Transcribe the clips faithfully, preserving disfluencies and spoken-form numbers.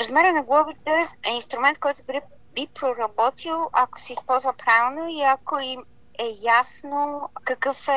Размера на глобите е инструмент, който би, би проработил, ако се използва правилно и ако им е ясно какъв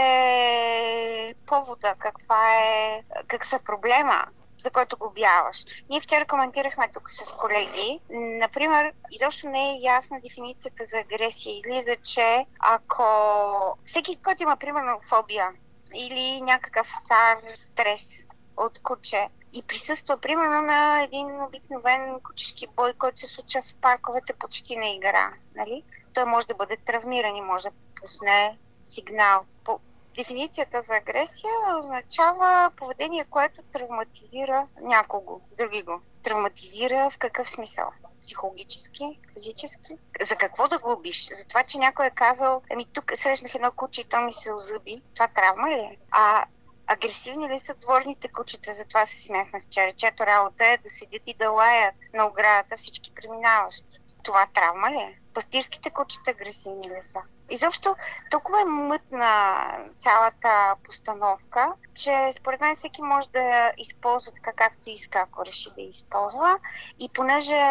е повода, каква е, какъв е проблема, за който го обяваш. Ние вчера коментирахме тук с колеги. Например, изобщо не е ясна дефиницията за агресия. Излиза, че ако всеки, който има примерно фобия или някакъв стар стрес от куче и присъства примерно на един обикновен кучешки бой, който се случва в парковете почти на игра, нали? Той може да бъде травмиран и може да пусне сигнал. По дефиницията за агресия означава поведение, което травматизира някого, други го. Травматизира в какъв смисъл? Психологически, физически? За какво да го убиш? За това, че някой е казал, ами тук срещнах едно куче и то ми се озъби. Това травма ли е? А агресивни ли са дворните кучета? Затова се смяхме вчера. Чето работа е да седят и да лаят на оградата всички преминаващи. Това травма ли е? Пастирските кучета агресивни ли са? Изобщо толкова е мътна цялата постановка, че според мен всеки може да използва така както иска, ако реши да използва. И понеже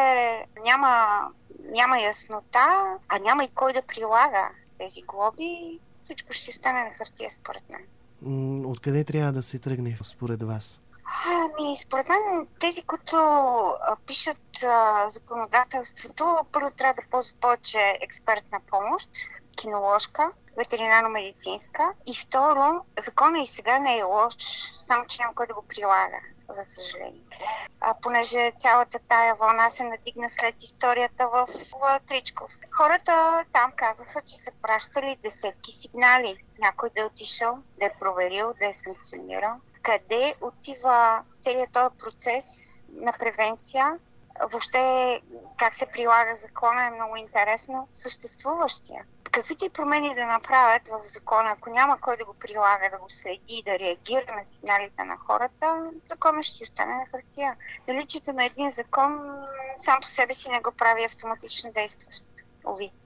няма, няма яснота, а няма и кой да прилага тези глоби, всичко ще остане на хартия според мен. Откъде трябва да се тръгне според вас? Ами, според мен тези, които а, пишат а, законодателството, първо трябва да ползват повече експертна помощ, киноложка, ветеринарно-медицинска. И второ, закона и сега не е лош, само че няма кой да го прилага, за съжаление. А, понеже цялата тая вълна се надигна след историята в, в Тричков. Хората там казаха, че са пращали десетки сигнали. Някой да е отишъл, да е проверил, да е санкционирал. Къде отива целият този процес на превенция, въобще как се прилага закона е много интересно. Съществуващия. Каквито и промени да направят в закона, ако няма кой да го прилага, да го следи и да реагира на сигналите на хората, законът ще остане на хартия. Наличието на един закон сам по себе си не го прави автоматично действащ. Ови.